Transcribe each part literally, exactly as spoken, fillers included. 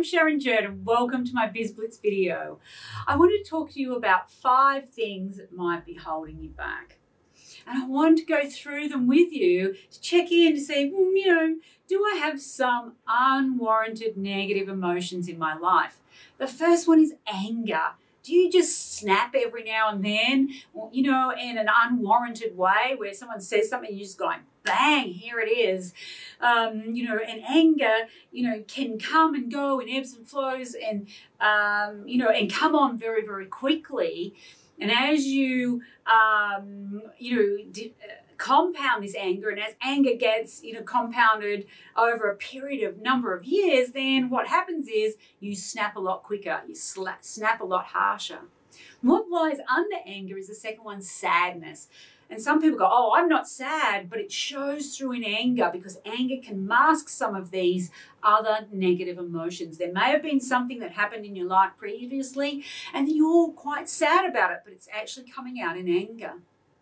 I'm Sharon Jerd and welcome to my BizBlitz video. I wanted to talk to you about five things that might be holding you back. And I want to go through them with you to check in to say, well, you know, do I have some unwarranted negative emotions in my life? The first one is anger. Do you just snap every now and then, or, you know, in an unwarranted way where someone says something and you're just going, bang, here it is. Um, you know, and anger, you know, can come and go in ebbs and flows and, um, you know, and come on very, very quickly. And as you, um, you know, d- compound this anger, and as anger gets, you know, compounded over a period of number of years, then what happens is you snap a lot quicker, you slap, snap a lot harsher. What lies under anger is the second one, sadness. And some people go, oh, I'm not sad, but it shows through in anger because anger can mask some of these other negative emotions. There may have been something that happened in your life previously and you're quite sad about it, but it's actually coming out in anger.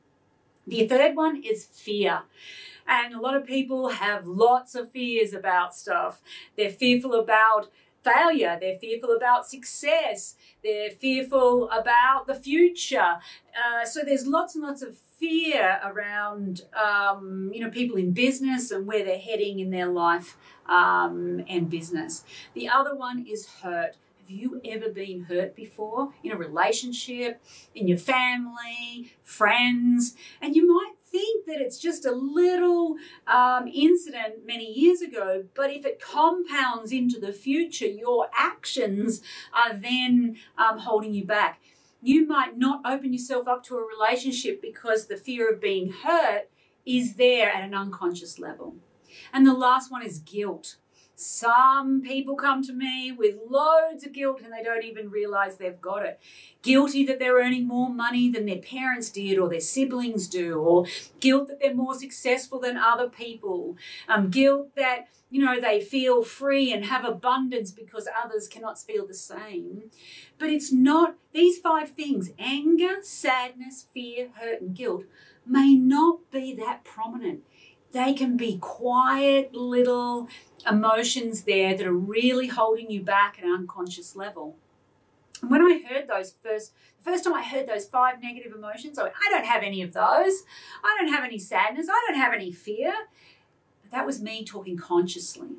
The third one is fear. And a lot of people have lots of fears about stuff. They're fearful about failure. They're fearful about success. They're fearful about the future. Uh, so there's lots and lots of fear around, um, you know, people in business and where they're heading in their life um, and business. The other one is hurt. Have you ever been hurt before in a relationship, in your family, friends? And you might think that it's just a little um, incident many years ago, but if it compounds into the future, your actions are then um, holding you back. You might not open yourself up to a relationship because the fear of being hurt is there at an unconscious level. And the last one is guilt. Some people come to me with loads of guilt and they don't even realize they've got it. Guilty that they're earning more money than their parents did or their siblings do, or guilt that they're more successful than other people. Um, guilt that, you know, they feel free and have abundance because others cannot feel the same. But it's not, these five things, anger, sadness, fear, hurt, and guilt, may not be that prominent. They can be quiet little emotions there that are really holding you back at an unconscious level. And when I heard those first, the first time I heard those five negative emotions, I went, I don't have any of those. I don't have any sadness. I don't have any fear. But that was me talking consciously.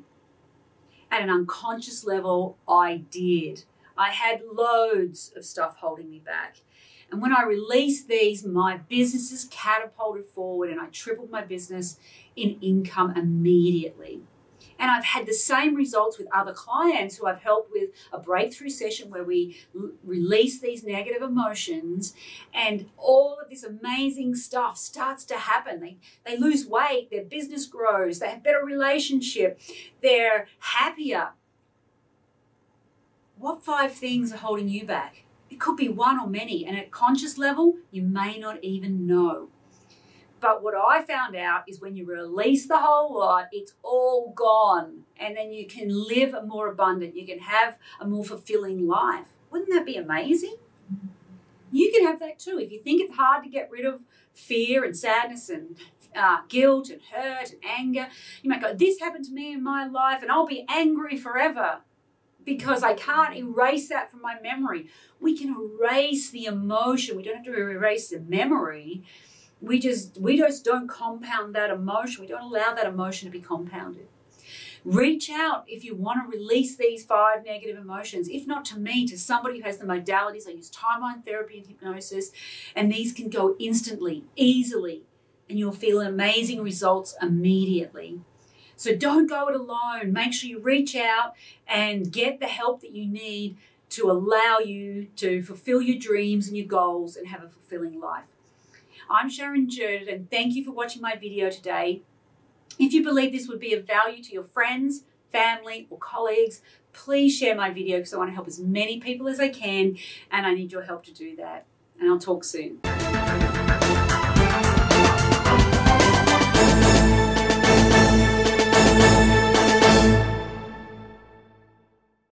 At an unconscious level, I did. I had loads of stuff holding me back. And when I released these, my businesses catapulted forward and I tripled my business in income immediately. And I've had the same results with other clients who I've helped with a breakthrough session where we l- release these negative emotions and all of this amazing stuff starts to happen. They, they lose weight, their business grows, they have better relationship, they're happier. What five things are holding you back? It could be one or many, and at conscious level, you may not even know. But what I found out is when you release the whole lot, it's all gone. And then you can live a more abundant, you can have a more fulfilling life. Wouldn't that be amazing? You can have that too. If you think it's hard to get rid of fear and sadness and uh, guilt and hurt and anger, you might go, this happened to me in my life and I'll be angry forever, because I can't erase that from my memory. We can erase the emotion. We don't have to erase the memory. We just, we just don't compound that emotion. We don't allow that emotion to be compounded. Reach out if you want to release these five negative emotions. If not to me, to somebody who has the modalities. I use timeline therapy and hypnosis, and these can go instantly, easily, and you'll feel amazing results immediately. So don't go it alone. Make sure you reach out and get the help that you need to allow you to fulfill your dreams and your goals and have a fulfilling life. I'm Sharon Jerd, and thank you for watching my video today. If you believe this would be of value to your friends, family, or colleagues, please share my video because I want to help as many people as I can, and I need your help to do that. And I'll talk soon.